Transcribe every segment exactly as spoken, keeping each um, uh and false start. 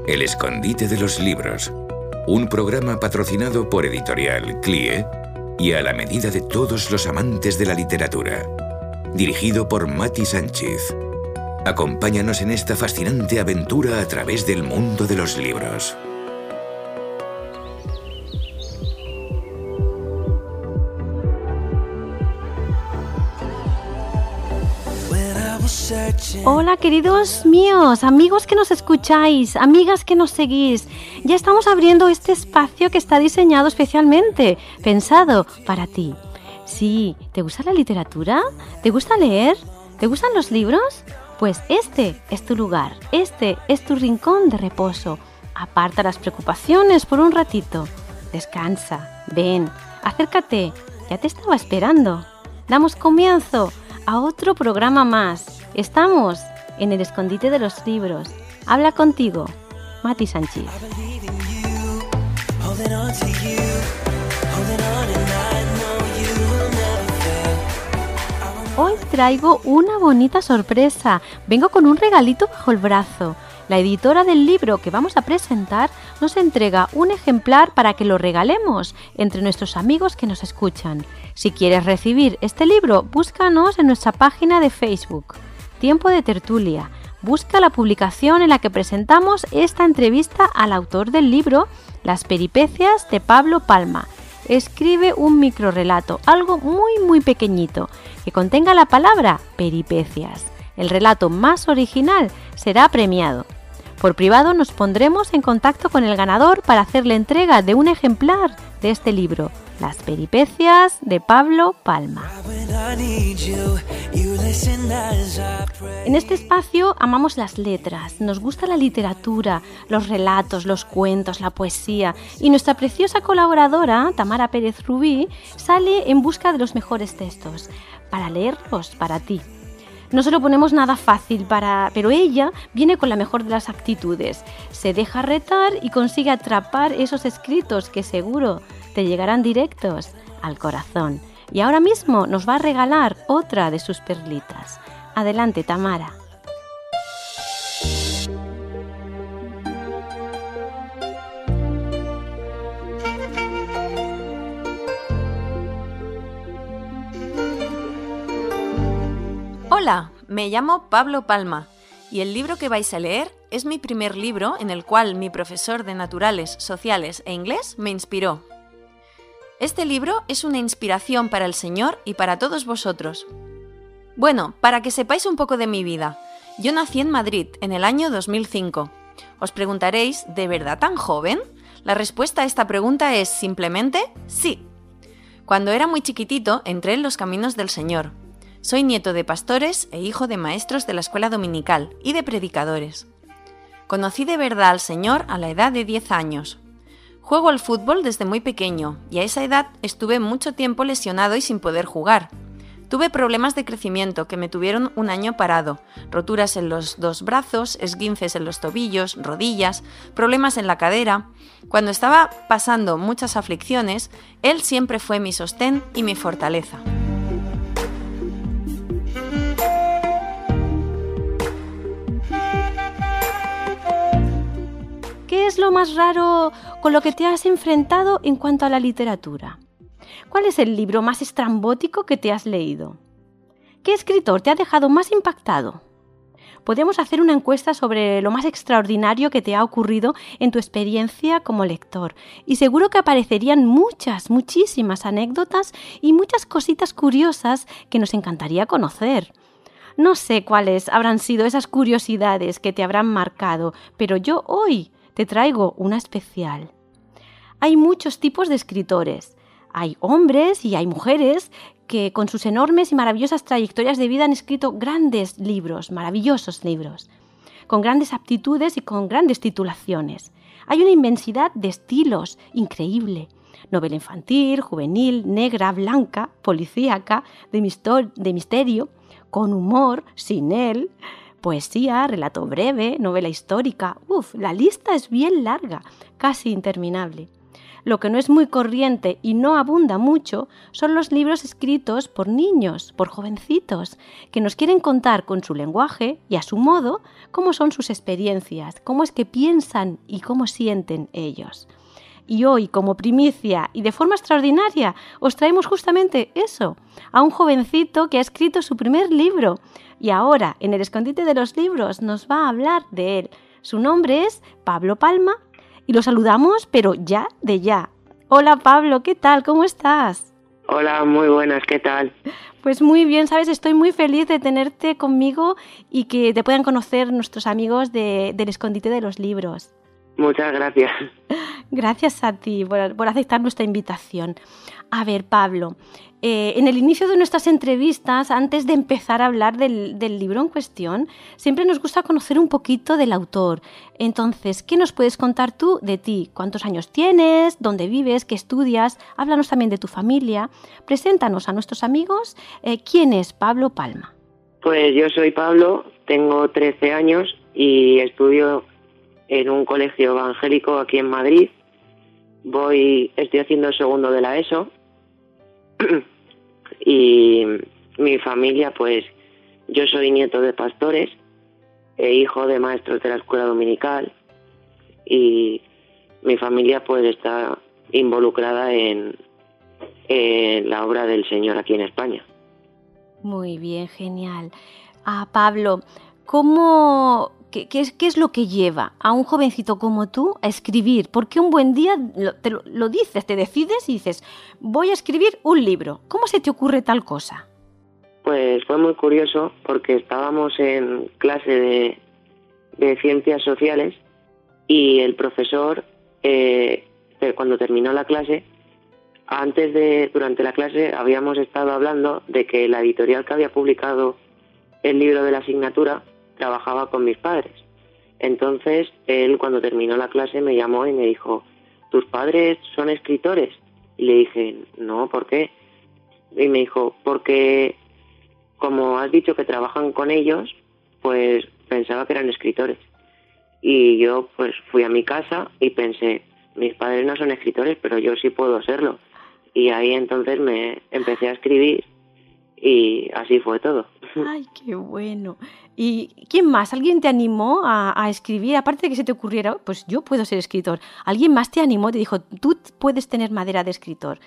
El escondite de los libros, un programa patrocinado por Editorial C L I E y a la medida de todos los amantes de la literatura. Dirigido por Mati Sánchez. Acompáñanos en esta fascinante aventura a través del mundo de los libros. Hola queridos míos, amigos que nos escucháis, amigas que nos seguís. Ya estamos abriendo este espacio que está diseñado especialmente, pensado para ti. Sí, ¿te gusta la literatura? ¿Te gusta leer? ¿Te gustan los libros? Pues este es tu lugar, este es tu rincón de reposo. Aparta las preocupaciones por un ratito. Descansa, ven, acércate, ya te estaba esperando. Damos comienzo a otro programa más. Estamos en el escondite de los libros. Habla contigo, Mati Sánchez. Hoy traigo una bonita sorpresa. Vengo con un regalito bajo el brazo. La editora del libro que vamos a presentar nos entrega un ejemplar para que lo regalemos entre nuestros amigos que nos escuchan. Si quieres recibir este libro, búscanos en nuestra página de Facebook. Tiempo de tertulia. Busca la publicación en la que presentamos esta entrevista al autor del libro Las peripecias de Pablo Palma. Escribe un microrrelato, algo muy muy pequeñito, que contenga la palabra peripecias. El relato más original será premiado. Por privado nos pondremos en contacto con el ganador para hacerle entrega de un ejemplar de este libro, Las peripecias de Pablo Palma. En este espacio amamos las letras, nos gusta la literatura, los relatos, los cuentos, la poesía, y nuestra preciosa colaboradora, Tamara Pérez Rubí, sale en busca de los mejores textos, para leerlos para ti. No se lo ponemos nada fácil, para, pero ella viene con la mejor de las actitudes. Se deja retar y consigue atrapar esos escritos que seguro te llegarán directos al corazón. Y ahora mismo nos va a regalar otra de sus perlitas. Adelante, Tamara. Hola, me llamo Pablo Palma y el libro que vais a leer es mi primer libro en el cual mi profesor de Naturales, Sociales e Inglés me inspiró. Este libro es una inspiración para el Señor y para todos vosotros. Bueno, para que sepáis un poco de mi vida, yo nací en Madrid en el año dos mil cinco. Os preguntaréis, ¿de verdad tan joven? La respuesta a esta pregunta es simplemente sí. Cuando era muy chiquitito entré en los caminos del Señor. Soy nieto de pastores e hijo de maestros de la escuela dominical y de predicadores. Conocí de verdad al Señor a la edad de diez años. Juego al fútbol desde muy pequeño y a esa edad estuve mucho tiempo lesionado y sin poder jugar. Tuve problemas de crecimiento que me tuvieron un año parado, roturas en los dos brazos, esguinces en los tobillos, rodillas, problemas en la cadera. Cuando estaba pasando muchas aflicciones, Él siempre fue mi sostén y mi fortaleza. ¿Qué es lo más raro con lo que te has enfrentado en cuanto a la literatura? ¿Cuál es el libro más estrambótico que te has leído? ¿Qué escritor te ha dejado más impactado? Podemos hacer una encuesta sobre lo más extraordinario que te ha ocurrido en tu experiencia como lector y seguro que aparecerían muchas, muchísimas anécdotas y muchas cositas curiosas que nos encantaría conocer. No sé cuáles habrán sido esas curiosidades que te habrán marcado, pero yo hoy te traigo una especial. Hay muchos tipos de escritores. Hay hombres y hay mujeres que con sus enormes y maravillosas trayectorias de vida han escrito grandes libros, maravillosos libros, con grandes aptitudes y con grandes titulaciones. Hay una inmensidad de estilos increíble. Novela infantil, juvenil, negra, blanca, policíaca, de, mistor- de misterio, con humor, sin él, poesía, relato breve, novela histórica. Uf, la lista es bien larga, casi interminable. Lo que no es muy corriente y no abunda mucho son los libros escritos por niños, por jovencitos, que nos quieren contar con su lenguaje y a su modo cómo son sus experiencias, cómo es que piensan y cómo sienten ellos. Y hoy, como primicia y de forma extraordinaria, os traemos justamente eso, a un jovencito que ha escrito su primer libro y ahora, en el escondite de los libros, nos va a hablar de él. Su nombre es Pablo Palma y lo saludamos, pero ya de ya. Hola Pablo, ¿qué tal? ¿Cómo estás? Hola, muy buenas, ¿qué tal? Pues muy bien, sabes, estoy muy feliz de tenerte conmigo y que te puedan conocer nuestros amigos de, del escondite de los libros. Muchas gracias. Gracias a ti por, por aceptar nuestra invitación. A ver, Pablo, eh, en el inicio de nuestras entrevistas, antes de empezar a hablar del, del libro en cuestión, siempre nos gusta conocer un poquito del autor. Entonces, ¿qué nos puedes contar tú de ti? ¿Cuántos años tienes? ¿Dónde vives? ¿Qué estudias? Háblanos también de tu familia. Preséntanos a nuestros amigos eh, quién es Pablo Palma. Pues yo soy Pablo, tengo trece años y estudio en un colegio evangélico aquí en Madrid. Voy, estoy haciendo el segundo de la ESO y mi familia, pues yo soy nieto de pastores e hijo de maestros de la escuela dominical y mi familia pues está involucrada en, en la obra del Señor aquí en España. Muy bien, genial. Ah, Pablo, ¿cómo... ¿Qué, qué, es, ¿Qué es lo que lleva a un jovencito como tú a escribir? ¿Por qué un buen día lo, te lo, lo dices, te decides y dices, voy a escribir un libro? ¿Cómo se te ocurre tal cosa? Pues fue muy curioso porque estábamos en clase de, de ciencias sociales y el profesor, eh, cuando terminó la clase, antes de, durante la clase habíamos estado hablando de que la editorial que había publicado el libro de la asignatura trabajaba con mis padres. Entonces, él cuando terminó la clase me llamó y me dijo, ¿tus padres son escritores? Y le dije, no, ¿por qué? Y me dijo, porque como has dicho que trabajan con ellos, pues pensaba que eran escritores. Y yo pues fui a mi casa y pensé, mis padres no son escritores, pero yo sí puedo serlo. Y ahí entonces me empecé a escribir y así fue todo. ¡Ay, qué bueno! ¿Y quién más? ¿Alguien te animó a, a escribir? Aparte de que se te ocurriera, pues yo puedo ser escritor. ¿Alguien más te animó? Te dijo, tú puedes tener madera de escritor.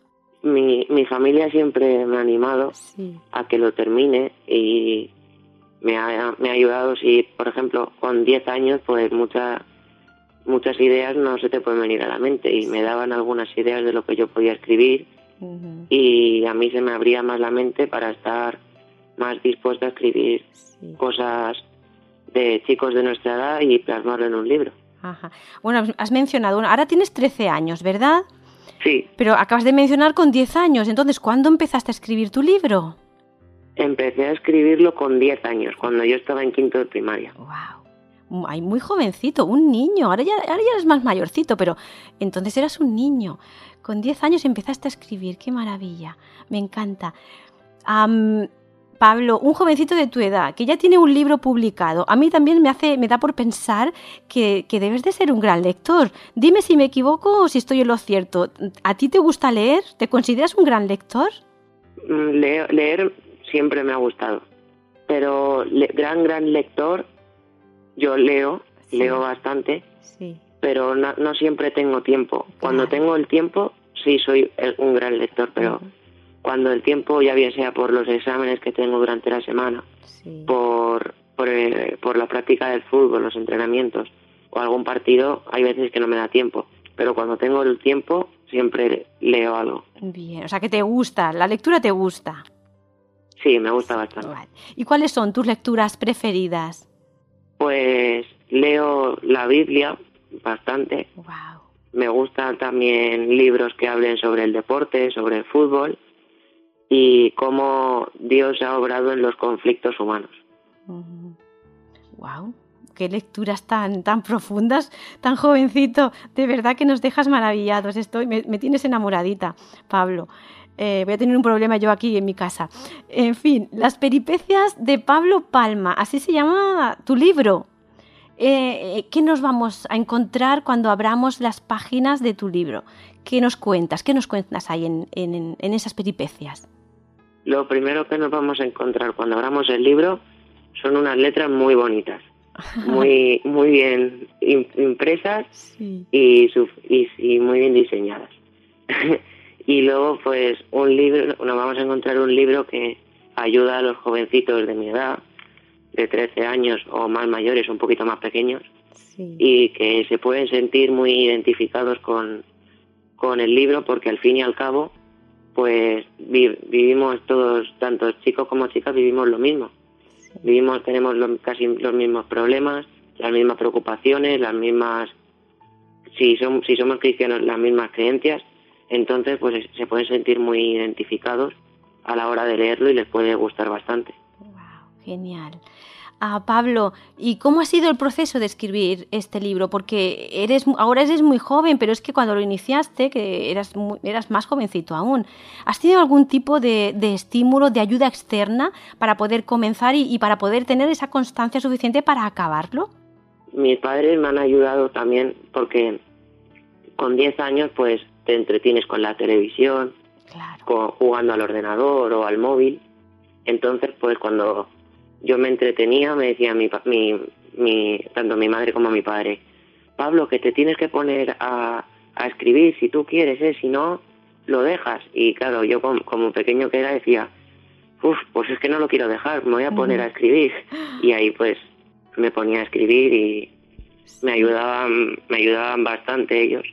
Mi, mi familia siempre me ha animado sí. a que lo termine y me ha, me ha ayudado. Si, por ejemplo, con diez años, pues muchas muchas ideas no se te pueden venir a la mente y me daban algunas ideas de lo que yo podía escribir. Uh-huh. Y a mí se me abría más la mente para estar más dispuesta a escribir sí. cosas de chicos de nuestra edad y plasmarlo en un libro. Ajá. Bueno, has mencionado, ahora tienes trece años, ¿verdad? Sí. Pero acabas de mencionar con diez años, entonces, ¿cuándo empezaste a escribir tu libro? Empecé a escribirlo con diez años, cuando yo estaba en quinto de primaria. ¡Wow! Ay, muy jovencito, un niño. Ahora ya, ahora ya eres más mayorcito, pero entonces eras un niño. Con diez años empezaste a escribir, qué maravilla, me encanta. Um, Pablo, un jovencito de tu edad, que ya tiene un libro publicado, a mí también me hace, me da por pensar que, que debes de ser un gran lector. Dime si me equivoco o si estoy en lo cierto. ¿A ti te gusta leer? ¿Te consideras un gran lector? Leer, leer siempre me ha gustado, pero le, gran, gran lector, yo leo, sí. leo bastante. Sí. Pero no, no siempre tengo tiempo. Claro. Cuando tengo el tiempo, sí soy un gran lector, pero uh-huh. cuando el tiempo, ya bien sea por los exámenes que tengo durante la semana, sí. por, por, eh, por la práctica del fútbol, los entrenamientos o algún partido, hay veces que no me da tiempo. Pero cuando tengo el tiempo, siempre leo algo. Bien, o sea que te gusta, la lectura te gusta. Sí, me gusta bastante. ¿Y cuáles son tus lecturas preferidas? Pues leo la Biblia bastante. Wow. Me gustan también libros que hablen sobre el deporte, sobre el fútbol y cómo Dios ha obrado en los conflictos humanos. Uh-huh. Wow, qué lecturas tan tan profundas, tan jovencito. De verdad que nos dejas maravillados. Estoy, me, me tienes enamoradita, Pablo. Eh, voy a tener un problema yo aquí en mi casa. En fin, las peripecias de Pablo Palma, así se llama tu libro. eh, ¿qué nos vamos a encontrar cuando abramos las páginas de tu libro? ¿Qué nos cuentas? ¿Qué nos cuentas ahí en, en, en esas peripecias? Lo primero que nos vamos a encontrar cuando abramos el libro son unas letras muy bonitas, muy muy bien impresas sí. y, y, y muy bien diseñadas. Y luego, pues, un libro, nos vamos a encontrar un libro que ayuda a los jovencitos de mi edad, de trece años o más mayores, un poquito más pequeños, sí. y que se pueden sentir muy identificados con, con el libro, porque al fin y al cabo, pues vi, vivimos todos, tanto chicos como chicas, vivimos lo mismo. Sí. Vivimos, tenemos lo, casi los mismos problemas, las mismas preocupaciones, las mismas, si, son, si somos cristianos, las mismas creencias. Entonces, pues se pueden sentir muy identificados a la hora de leerlo y les puede gustar bastante. Wow, genial. Ah, Pablo, ¿y cómo ha sido el proceso de escribir este libro? Porque eres ahora eres muy joven, pero es que cuando lo iniciaste, que eras muy, eras más jovencito aún, ¿has tenido algún tipo de, de estímulo, de ayuda externa para poder comenzar y, y para poder tener esa constancia suficiente para acabarlo? Mis padres me han ayudado también porque con diez años, pues, te entretienes con la televisión, claro. con, jugando al ordenador o al móvil. Entonces, pues cuando yo me entretenía, me decía mi, mi, mi, tanto mi madre como mi padre, Pablo, que te tienes que poner a, a escribir si tú quieres, ¿eh? Si no, lo dejas. Y claro, yo como, como pequeño que era decía, uff, pues es que no lo quiero dejar, me voy a poner uh-huh. a escribir. Y ahí pues me ponía a escribir y me ayudaban, me ayudaban bastante ellos.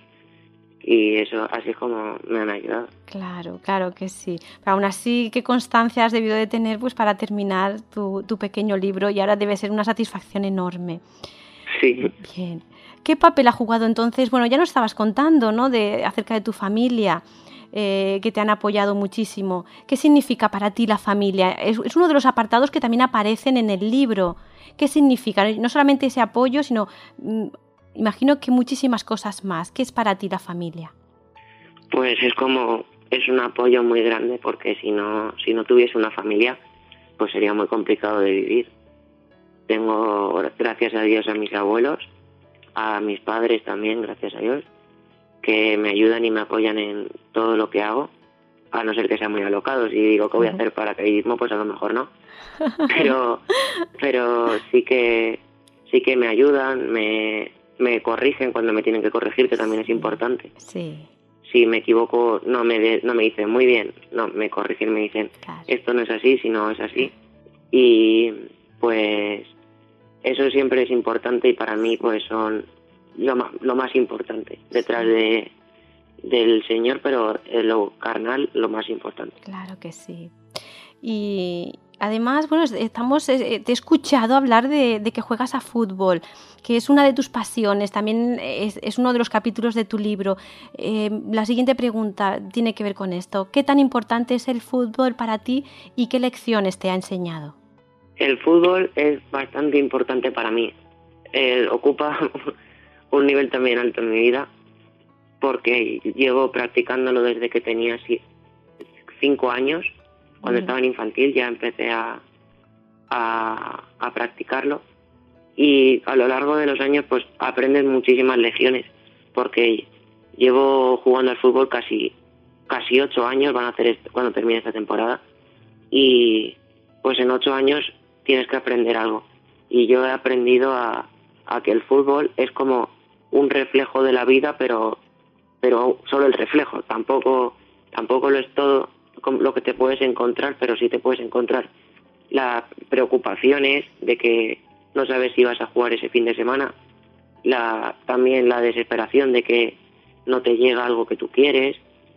Y eso, así es como me han ayudado. Claro, claro que sí. Pero aún así, ¿qué constancia has debido de tener pues para terminar tu, tu pequeño libro? Y ahora debe ser una satisfacción enorme. Sí. Bien. ¿Qué papel ha jugado entonces? Bueno, ya nos estabas contando, ¿no? De, acerca de tu familia, eh, que te han apoyado muchísimo. ¿Qué significa para ti la familia? Es, es uno de los apartados que también aparecen en el libro. ¿Qué significa? No solamente ese apoyo, sino... Mmm, imagino que muchísimas cosas más. ¿Qué es para ti la familia? Pues es como, es un apoyo muy grande, porque si no, si no tuviese una familia, pues sería muy complicado de vivir. Tengo, gracias a Dios, a mis abuelos, a mis padres también, gracias a Dios, que me ayudan y me apoyan en todo lo que hago, a no ser que sean muy alocados y digo, ¿qué voy a hacer paracaidismo? Pues a lo mejor no. Pero, pero sí que, sí que me ayudan, me... me corrigen cuando me tienen que corregir, que también es importante. Sí. Si me equivoco, no me de, no me dicen muy bien, no, me corrigen, me dicen, claro. Esto no es así, sino es así. Y pues eso siempre es importante y para mí pues son lo más, lo más importante detrás sí. de del Señor, pero en lo carnal lo más importante. Claro que sí. Y además, bueno, estamos, te he escuchado hablar de, de que juegas a fútbol, que es una de tus pasiones, también es, es uno de los capítulos de tu libro. Eh, la siguiente pregunta tiene que ver con esto. ¿Qué tan importante es el fútbol para ti y qué lecciones te ha enseñado? El fútbol es bastante importante para mí. Eh, ocupa un nivel también alto en mi vida, porque llevo practicándolo desde que tenía cinco años. Cuando estaba en infantil ya empecé a, a, a practicarlo y a lo largo de los años pues aprendes muchísimas lecciones, porque llevo jugando al fútbol casi casi ocho años, van a hacer esto, cuando termine esta temporada, y pues en ocho años tienes que aprender algo, y yo he aprendido a, a que el fútbol es como un reflejo de la vida, pero pero solo el reflejo, tampoco tampoco lo es todo lo que te puedes encontrar, pero sí te puedes encontrar las preocupaciones de que no sabes si vas a jugar ese fin de semana, la también la desesperación de que no te llega algo que tú quieres,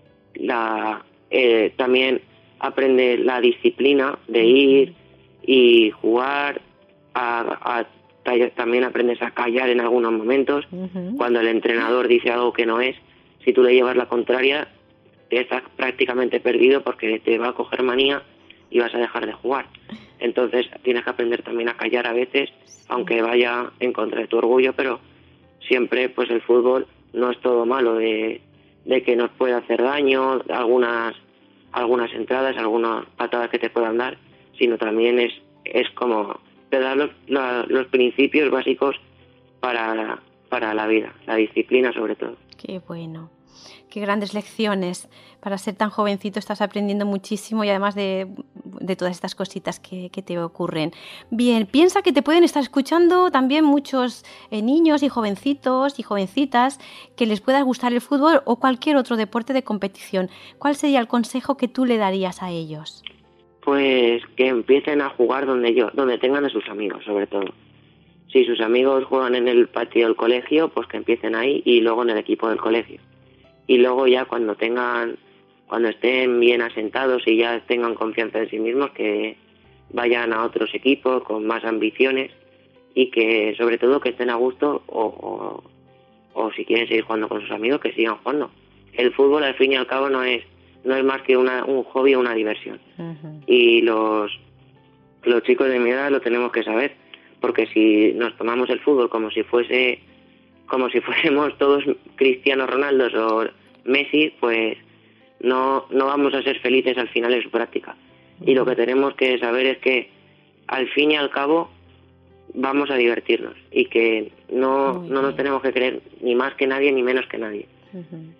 la eh, también aprende la disciplina de ir y jugar, a, a, también aprendes a callar en algunos momentos, uh-huh. cuando el entrenador dice algo que no es, si tú le llevas la contraria, estás prácticamente perdido porque te va a coger manía y vas a dejar de jugar. Entonces tienes que aprender también a callar a veces, aunque vaya en contra de tu orgullo, pero siempre pues el fútbol no es todo malo, de, de que nos puede hacer daño, algunas algunas entradas, algunas patadas que te puedan dar, sino también es es como te da los, la, los principios básicos para, para la vida, la disciplina sobre todo. Qué bueno. Qué grandes lecciones. Para ser tan jovencito estás aprendiendo muchísimo y además de, de todas estas cositas que, que te ocurren. Bien, piensa que te pueden estar escuchando también muchos eh, niños y jovencitos y jovencitas que les pueda gustar el fútbol o cualquier otro deporte de competición. ¿Cuál sería el consejo que tú le darías a ellos? Pues que empiecen a jugar donde yo, donde tengan a sus amigos, sobre todo. Si sus amigos juegan en el patio del colegio, pues que empiecen ahí y luego en el equipo del colegio. Y luego ya cuando tengan, cuando estén bien asentados y ya tengan confianza en sí mismos, que vayan a otros equipos con más ambiciones y que sobre todo que estén a gusto o, o, o si quieren seguir jugando con sus amigos, que sigan jugando. El fútbol al fin y al cabo no es no es más que una, un hobby o una diversión. Uh-huh. Y los, los chicos de mi edad lo tenemos que saber, porque si nos tomamos el fútbol como si fuese como si fuésemos todos Cristiano Ronaldo o Messi, pues no, no vamos a ser felices al final de su práctica. Y lo que tenemos que saber es que al fin y al cabo vamos a divertirnos y que no, no nos tenemos que creer ni más que nadie ni menos que nadie. Uh-huh.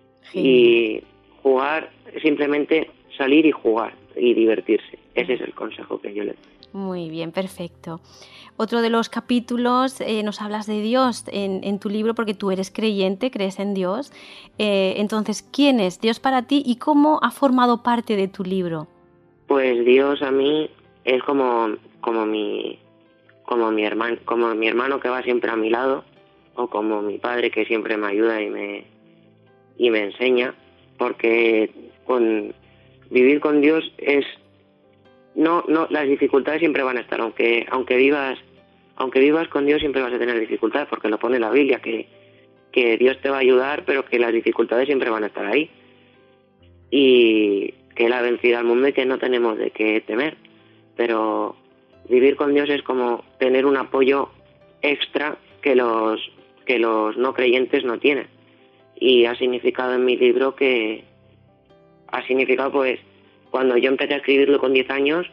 Y jugar, simplemente salir y jugar y divertirse. Ese es el consejo que yo le doy. Muy bien, perfecto. Otro de los capítulos eh, nos hablas de Dios en, en tu libro porque tú eres creyente, crees en Dios. Eh, entonces, ¿quién es Dios para ti y cómo ha formado parte de tu libro? Pues Dios a mí es como, como, mi, como, mi hermano, como mi hermano que va siempre a mi lado, o como mi padre que siempre me ayuda y me, y me enseña, porque con, vivir con Dios es... No, no, las dificultades siempre van a estar, aunque aunque vivas aunque vivas con Dios siempre vas a tener dificultades, porque lo pone la Biblia, que, que Dios te va a ayudar, pero que las dificultades siempre van a estar ahí. Y que Él ha vencido al mundo y que no tenemos de qué temer. Pero vivir con Dios es como tener un apoyo extra que los, que los no creyentes no tienen. Y ha significado en mi libro que... Ha significado pues... Cuando yo empecé a escribirlo con diez años,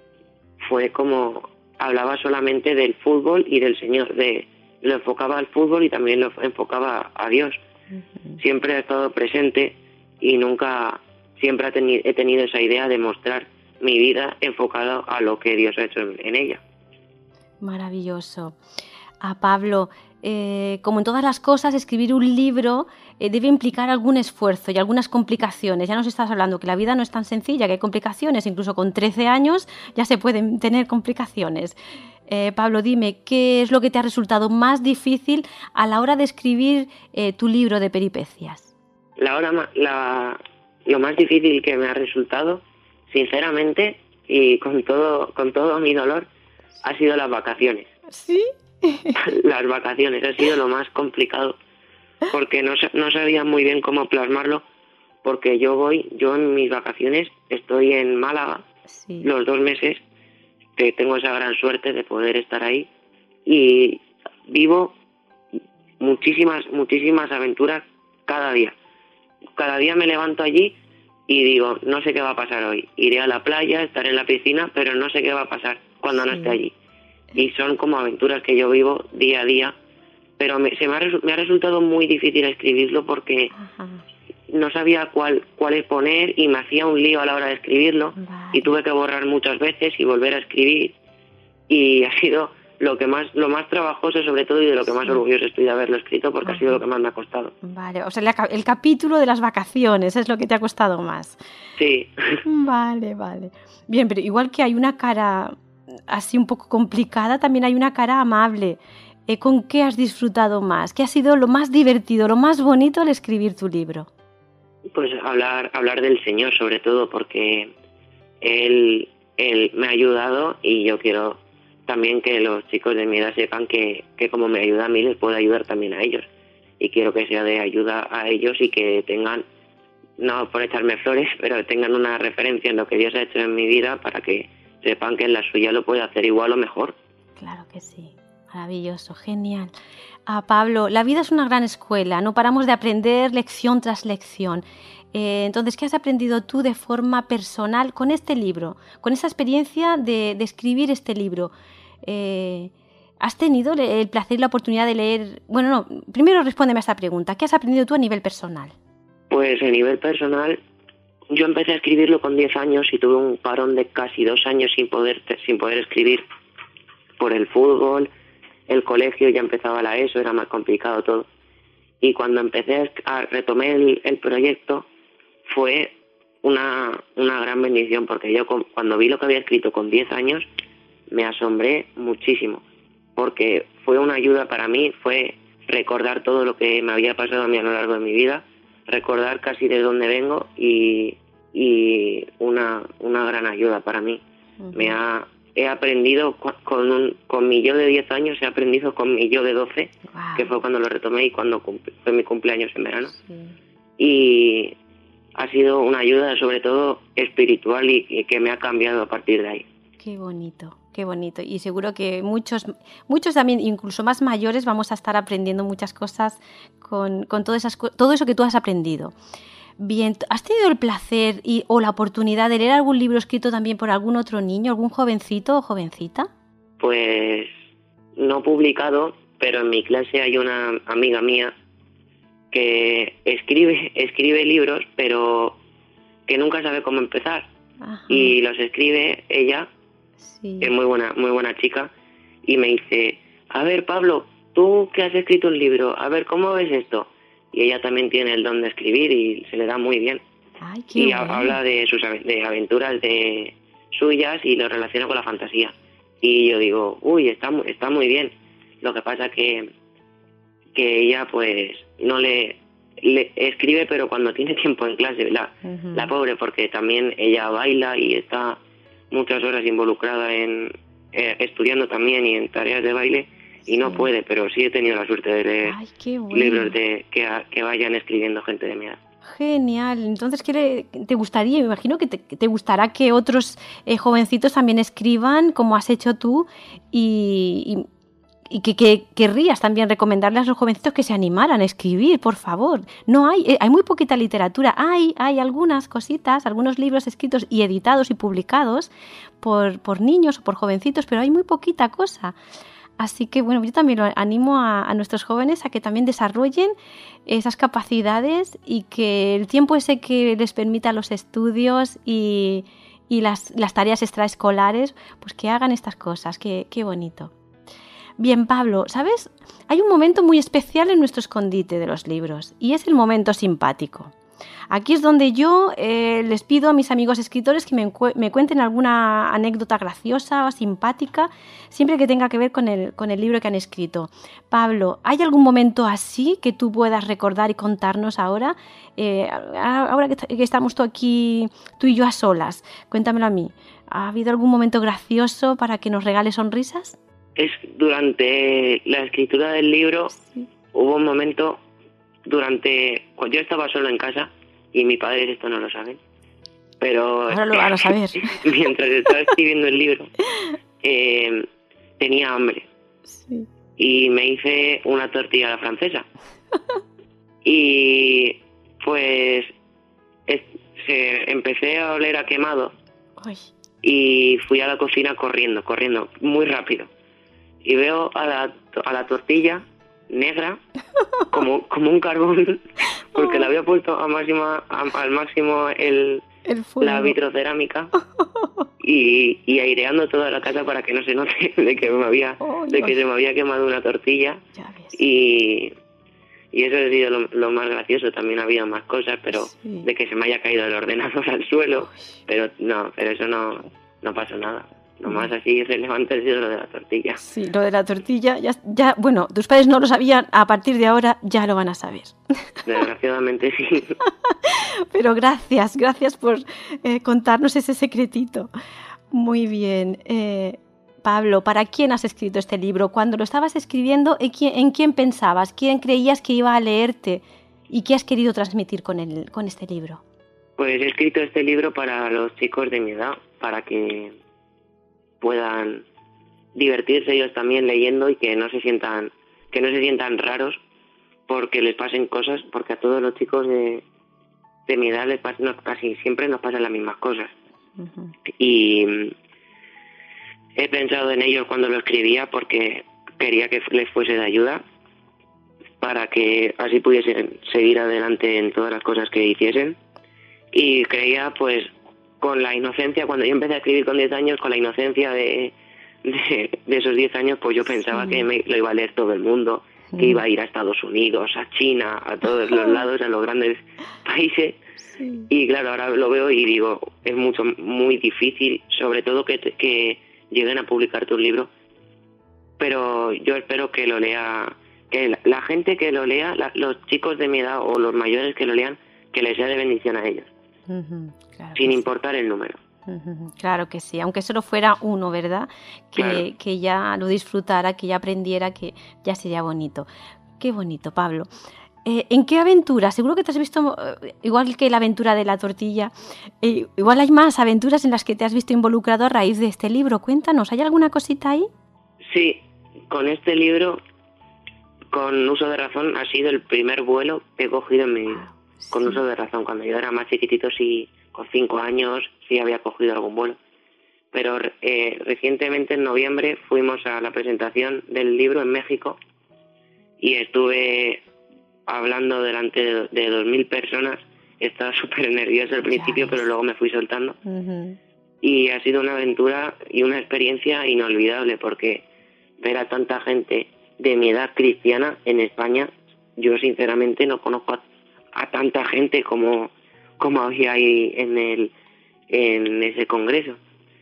fue como hablaba solamente del fútbol y del Señor, de lo enfocaba al fútbol y también lo enfocaba a Dios. Uh-huh. Siempre he estado presente y nunca, siempre he, teni- he tenido esa idea de mostrar mi vida enfocada a lo que Dios ha hecho en, en ella. Maravilloso. A Pablo, eh, como en todas las cosas, escribir un libro eh, debe implicar algún esfuerzo y algunas complicaciones. Ya nos estás hablando que la vida no es tan sencilla, que hay complicaciones, incluso con trece años ya se pueden tener complicaciones. Eh, Pablo, dime, ¿qué es lo que te ha resultado más difícil a la hora de escribir eh, tu libro de peripecias? La hora, la, lo más difícil que me ha resultado, sinceramente, y con todo, con todo mi dolor, ha sido las vacaciones. ¿Sí? Las vacaciones ha sido lo más complicado, porque no, no sabía muy bien cómo plasmarlo, porque yo voy, yo en mis vacaciones estoy en Málaga, sí, los dos meses, que tengo esa gran suerte de poder estar ahí, y vivo muchísimas, muchísimas aventuras cada día. Cada día me levanto allí y digo, no sé qué va a pasar hoy. Iré a la playa, estaré en la piscina, pero no sé qué va a pasar cuando sí. no esté allí. Y son como aventuras que yo vivo día a día, pero me, se me ha, me ha resultado muy difícil escribirlo porque Ajá. no sabía cuál, cuál poner y me hacía un lío a la hora de escribirlo. Vale. Y tuve que borrar muchas veces y volver a escribir, y ha sido lo que más lo más trabajoso sobre todo y de lo que sí. más orgulloso estoy de haberlo escrito, porque Ajá. ha sido lo que más me ha costado. Vale, o sea, el capítulo de las vacaciones es lo que te ha costado más. Sí. Vale, vale. Bien, pero igual que hay una cara así un poco complicada, también hay una cara amable. Eh, ¿Con qué has disfrutado más? ¿Qué ha sido lo más divertido, lo más bonito al escribir tu libro? Pues hablar hablar del Señor, sobre todo, porque Él, él me ha ayudado, y yo quiero también que los chicos de mi edad sepan que, que como me ayuda a mí, les puedo ayudar también a ellos. Y quiero que sea de ayuda a ellos y que tengan, no por echarme flores, pero tengan una referencia en lo que Dios ha hecho en mi vida para que sepan que en la suya lo puede hacer igual o mejor. Claro que sí, maravilloso, genial. Ah, Pablo, la vida es una gran escuela, no paramos de aprender lección tras lección. Eh, entonces, ¿qué has aprendido tú de forma personal con este libro, con esa experiencia de, de escribir este libro? Eh, ¿has tenido el placer y la oportunidad de leer? Bueno, no, primero respóndeme a esta pregunta. ¿Qué has aprendido tú a nivel personal? Pues a nivel personal, yo empecé a escribirlo con diez años y tuve un parón de casi dos años sin poder sin poder escribir por el fútbol, el colegio, ya empezaba la ESO, era más complicado todo. Y cuando empecé a retomar el, el proyecto, fue una, una gran bendición, porque yo con, cuando vi lo que había escrito con diez años, me asombré muchísimo, porque fue una ayuda para mí, fue recordar todo lo que me había pasado a mí a lo largo de mi vida, recordar casi de dónde vengo y, y una, una gran ayuda para mí. Uh-huh. Me ha, he aprendido con, un, con mi yo de diez años, he aprendido con mi yo de doce, wow. que fue cuando lo retomé y cuando cumple, fue mi cumpleaños en verano. Sí. Y ha sido una ayuda sobre todo espiritual y, y que me ha cambiado a partir de ahí. Qué bonito, qué bonito. Y seguro que muchos, muchos también, incluso más mayores, vamos a estar aprendiendo muchas cosas con, con todas esas, todo eso que tú has aprendido. Bien, ¿has tenido el placer y, o la oportunidad de leer algún libro escrito también por algún otro niño, algún jovencito o jovencita? Pues no publicado, pero en mi clase hay una amiga mía que escribe, escribe libros, pero que nunca sabe cómo empezar. Ajá. Y los escribe ella. Sí. Es muy buena, muy buena chica, y me dice, a ver, Pablo, tú que has escrito un libro, a ver, ¿cómo ves esto? Y ella también tiene el don de escribir y se le da muy bien. Ay, qué y bueno. Habla de sus de aventuras de suyas y lo relaciona con la fantasía. Y yo digo, uy, está, está muy bien. Lo que pasa que, que ella pues no le, le escribe, pero cuando tiene tiempo en clase, la, uh-huh. la pobre, porque también ella baila y está muchas horas involucrada en eh, estudiando también y en tareas de baile y sí. no puede, pero sí he tenido la suerte de leer Ay, qué bueno. libros de que, que vayan escribiendo gente de mi edad. Genial. Entonces, ¿qué te gustaría? Me imagino que te, te gustará que otros eh, jovencitos también escriban como has hecho tú y, y Y que, que querrías también recomendarles a los jovencitos que se animaran a escribir, por favor. No hay, hay muy poquita literatura. Hay, hay algunas cositas, algunos libros escritos y editados y publicados por, por niños o por jovencitos, pero hay muy poquita cosa. Así que, bueno, yo también animo a, a nuestros jóvenes a que también desarrollen esas capacidades y que el tiempo ese que les permita los estudios y, y las, las tareas extraescolares, pues que hagan estas cosas. Qué, qué bonito. Bien, Pablo, ¿sabes? Hay un momento muy especial en nuestro escondite de los libros y es el momento simpático. Aquí es donde yo eh, les pido a mis amigos escritores que me, me cuenten alguna anécdota graciosa o simpática, siempre que tenga que ver con el, con el libro que han escrito. Pablo, ¿hay algún momento así que tú puedas recordar y contarnos ahora? Eh, ahora que, que estamos tú aquí, tú y yo a solas, cuéntamelo a mí. ¿Ha habido algún momento gracioso para que nos regale sonrisas? Es durante la escritura del libro, sí. Hubo un momento durante cuando yo estaba solo en casa y mi padre esto no lo sabe, pero ahora lo van a saber. Mientras estaba escribiendo el libro eh, tenía hambre, sí. Y me hice una tortilla a la francesa y pues es, se, empecé a oler a quemado. Uy. Y fui a la cocina corriendo, corriendo muy rápido. Y veo a la, a la tortilla negra como, como un carbón, porque le había puesto a máxima, a, al máximo el, el la vitrocerámica y, y aireando toda la casa para que no se note de que me había oh, de que se me había quemado una tortilla. y y eso ha sido lo, lo más gracioso. También había más cosas, pero sí. De que se me haya caído el ordenador al suelo. Uy. pero no pero eso no no pasó nada. Lo más así relevante ha sido lo de la tortilla. Sí, lo de la tortilla, ya, ya, bueno, tus padres no lo sabían, a partir de ahora ya lo van a saber. Desgraciadamente sí. Pero gracias, gracias por eh, contarnos ese secretito. Muy bien. Eh, Pablo, ¿para quién has escrito este libro? Cuando lo estabas escribiendo, ¿en quién, en quién pensabas? ¿Quién creías que iba a leerte? ¿Y qué has querido transmitir con, el, con este libro? Pues he escrito este libro para los chicos de mi edad, para que puedan divertirse ellos también leyendo y que no se sientan que no se sientan raros porque les pasen cosas, porque a todos los chicos de, de mi edad les pasan, casi siempre nos pasan las mismas cosas. Uh-huh. Y he pensado en ellos cuando lo escribía porque quería que les fuese de ayuda para que así pudiesen seguir adelante en todas las cosas que hiciesen. Y creía, pues, con la inocencia, cuando yo empecé a escribir con diez años, con la inocencia de, de, de esos diez años, pues yo pensaba sí. que me, lo iba a leer todo el mundo, sí. que iba a ir a Estados Unidos, a China, a todos los lados, a los grandes países. Sí. Y claro, ahora lo veo y digo, es mucho muy difícil, sobre todo que, que lleguen a publicar tu libro, pero yo espero que lo lea, que la, la gente que lo lea, la, los chicos de mi edad o los mayores que lo lean, que les sea de bendición a ellos, uh-huh, claro sin importar sí. el número. Uh-huh, claro que sí, aunque solo fuera uno, ¿verdad? Que, claro. que ya lo disfrutara, que ya aprendiera, que ya sería bonito. Qué bonito, Pablo. Eh, ¿En qué aventura? Seguro que te has visto, eh, igual que la aventura de la tortilla, eh, igual hay más aventuras en las que te has visto involucrado a raíz de este libro. Cuéntanos, ¿hay alguna cosita ahí? Sí, con este libro, con Uso de Razón, ha sido el primer vuelo que he cogido en mi vida. Sí. Con Uso de Razón, cuando yo era más chiquitito, sí, con cinco años, sí había cogido algún vuelo. Pero eh, recientemente, en noviembre, fuimos a la presentación del libro en México y estuve hablando delante de, de dos mil personas. Estaba súper nervioso al principio, pero luego me fui soltando. Uh-huh. Y ha sido una aventura y una experiencia inolvidable, porque ver a tanta gente de mi edad cristiana en España, yo sinceramente no conozco a, a tanta gente como, como había ahí en, el, en ese congreso.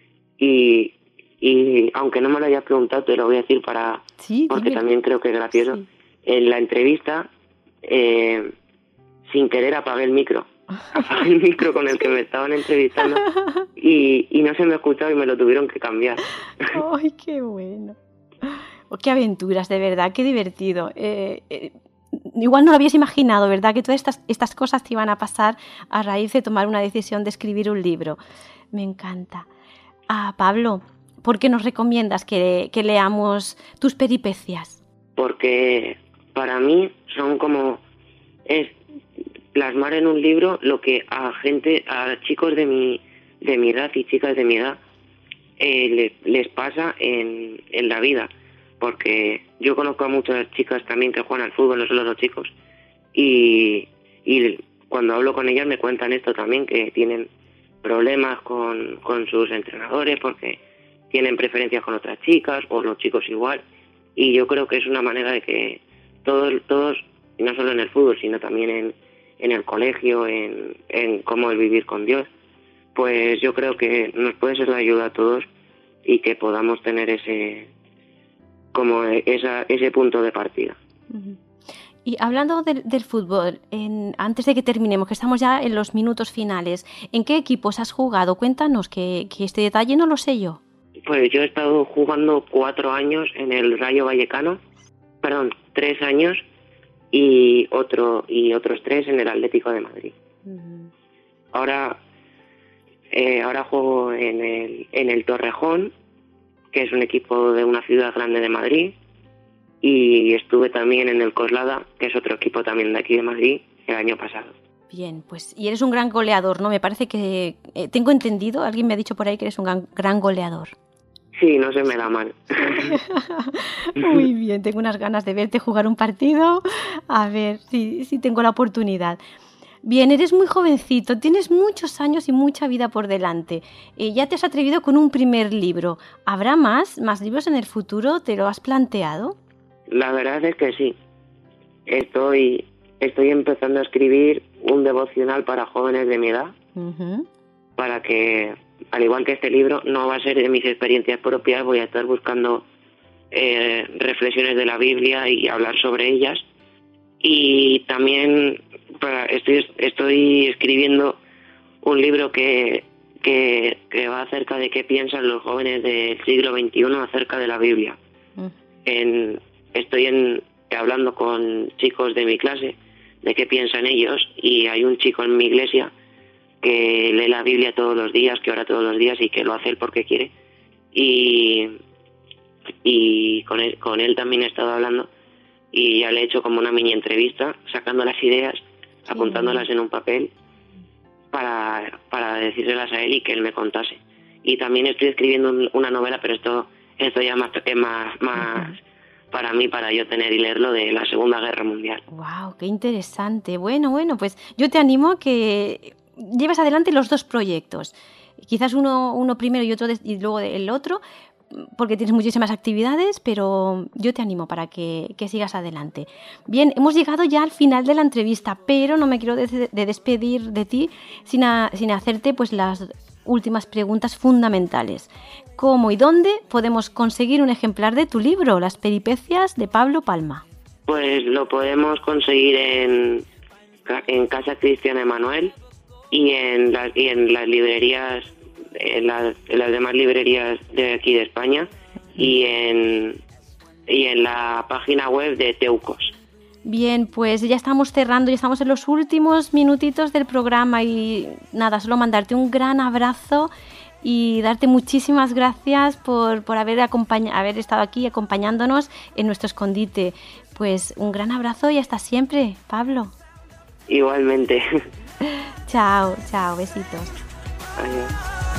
Y, y aunque no me lo hayas preguntado, te lo voy a decir para sí, porque también creo que es gracioso. Sí. En la entrevista, eh, sin querer apagué el micro. Apagué el micro con el que me estaban entrevistando y, y no se me escuchaba y me lo tuvieron que cambiar. ¡Ay, qué bueno! Oh, ¡qué aventuras, de verdad! ¡Qué divertido! Eh, eh, igual no lo habías imaginado, ¿verdad? Que todas estas, estas cosas te iban a pasar a raíz de tomar una decisión de escribir un libro. Me encanta. Ah, Pablo, ¿por qué nos recomiendas que, que leamos tus peripecias? Porque para mí son como... es plasmar en un libro lo que a gente, a chicos de mi de mi edad y chicas de mi edad eh, les, les pasa en, en la vida, porque yo conozco a muchas chicas también que juegan al fútbol, no solo los chicos, y, y cuando hablo con ellas me cuentan esto también, que tienen problemas con, con sus entrenadores porque tienen preferencias con otras chicas o los chicos igual, y yo creo que es una manera de que todos, todos no solo en el fútbol, sino también en en el colegio, en, en cómo es vivir con Dios, pues yo creo que nos puede ser de ayuda a todos y que podamos tener ese como esa, ese punto de partida. Uh-huh. Y hablando del, del fútbol, en, antes de que terminemos, que estamos ya en los minutos finales, ¿en qué equipos has jugado? Cuéntanos, que, que este detalle no lo sé yo. Pues yo he estado jugando cuatro años en el Rayo Vallecano, perdón, tres años, y otro y otros tres en el Atlético de Madrid. Uh-huh. Ahora eh, ahora juego en el en el Torrejón, que es un equipo de una ciudad grande de Madrid, y estuve también en el Coslada, que es otro equipo también de aquí de Madrid, el año pasado. Bien, pues y eres un gran goleador, ¿no? Me parece que eh, tengo entendido, alguien me ha dicho por ahí que eres un gran, gran goleador. Sí, no se me da mal. Muy bien, tengo unas ganas de verte jugar un partido, a ver si, si tengo la oportunidad. Bien, eres muy jovencito, tienes muchos años y mucha vida por delante. Eh, ya te has atrevido con un primer libro. ¿Habrá más, más libros en el futuro? ¿Te lo has planteado? La verdad es que sí. Estoy, estoy empezando a escribir un devocional para jóvenes de mi edad, uh-huh. para que... al igual que este libro, no va a ser de mis experiencias propias, voy a estar buscando eh, reflexiones de la Biblia y hablar sobre ellas. Y también para, estoy, estoy escribiendo un libro que, que, que va acerca de qué piensan los jóvenes del siglo veintiuno acerca de la Biblia. Mm. En, estoy en, hablando con chicos de mi clase de qué piensan ellos, y hay un chico en mi iglesia que lee la Biblia todos los días, que ora todos los días y que lo hace él porque quiere. Y, y con, él, con él también he estado hablando y ya le he hecho como una mini entrevista, sacando las ideas, sí. apuntándolas en un papel para, para decírselas a él y que él me contase. Y también estoy escribiendo un, una novela, pero esto esto ya más, más, más, para mí, para yo tener y leerlo, de la Segunda Guerra Mundial. ¡Wow! ¡Qué interesante! Bueno, bueno, pues yo te animo a que lleves adelante los dos proyectos. Quizás uno, uno primero y, otro de, y luego el otro, porque tienes muchísimas actividades, pero yo te animo para que, que sigas adelante. Bien, hemos llegado ya al final de la entrevista, pero no me quiero de, de despedir de ti sin, a, sin hacerte pues las últimas preguntas fundamentales. ¿Cómo y dónde podemos conseguir un ejemplar de tu libro, Las peripecias de Pablo Palma? Pues lo podemos conseguir en, en Casa Cristiana Emanuel y en, la, y en las librerías, en las, en las demás librerías de aquí de España y en, y en la página web de Teucos. Bien, pues ya estamos cerrando, ya estamos en los últimos minutitos del programa y nada, solo mandarte un gran abrazo y darte muchísimas gracias por, por haber, acompaña, haber estado aquí acompañándonos en nuestro escondite. Pues un gran abrazo y hasta siempre, Pablo. Igualmente. Chao, chao, besitos. Adiós.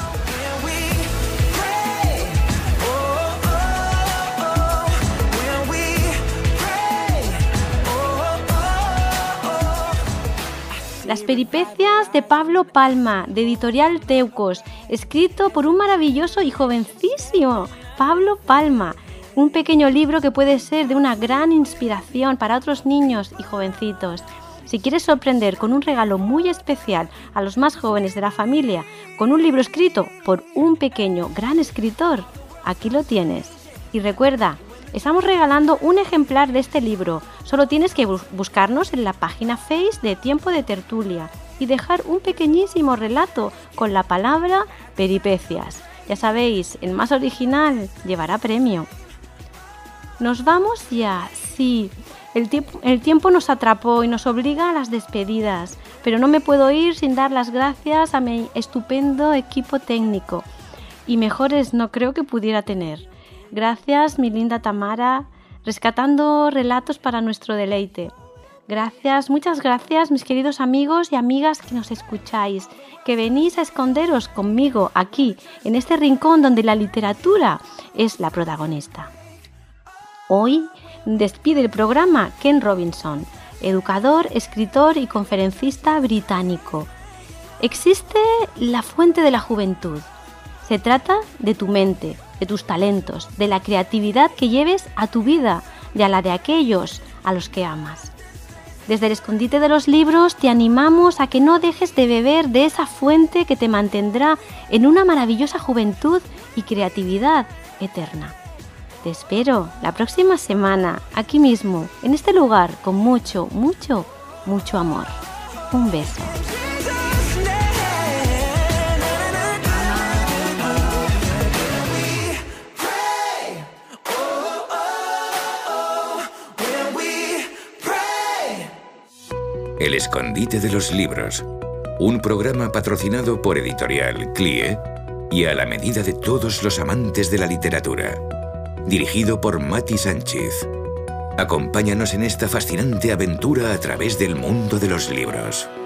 Las peripecias de Pablo Palma, de Editorial Teucos, escrito por un maravilloso y jovencísimo Pablo Palma. Un pequeño libro que puede ser de una gran inspiración para otros niños y jovencitos. Si quieres sorprender con un regalo muy especial a los más jóvenes de la familia, con un libro escrito por un pequeño gran escritor, aquí lo tienes. Y recuerda, estamos regalando un ejemplar de este libro. Solo tienes que buscarnos en la página Face de Tiempo de Tertulia y dejar un pequeñísimo relato con la palabra peripecias. Ya sabéis, el más original llevará premio. Nos vamos ya, sí. El tiempo, el tiempo nos atrapó y nos obliga a las despedidas, pero no me puedo ir sin dar las gracias a mi estupendo equipo técnico. Y mejores no creo que pudiera tener. Gracias, mi linda Tamara, rescatando relatos para nuestro deleite. Gracias, muchas gracias, mis queridos amigos y amigas que nos escucháis, que venís a esconderos conmigo aquí, en este rincón donde la literatura es la protagonista. Hoy despide el programa Ken Robinson, educador, escritor y conferencista británico. Existe la fuente de la juventud. Se trata de tu mente, de tus talentos, de la creatividad que lleves a tu vida, de a la de aquellos a los que amas. Desde el escondite de los libros te animamos a que no dejes de beber de esa fuente que te mantendrá en una maravillosa juventud y creatividad eterna. Te espero la próxima semana, aquí mismo, en este lugar, con mucho, mucho, mucho amor. Un beso. El escondite de los libros. Un programa patrocinado por Editorial Clie y a la medida de todos los amantes de la literatura. Dirigido por Mati Sánchez. Acompáñanos en esta fascinante aventura a través del mundo de los libros.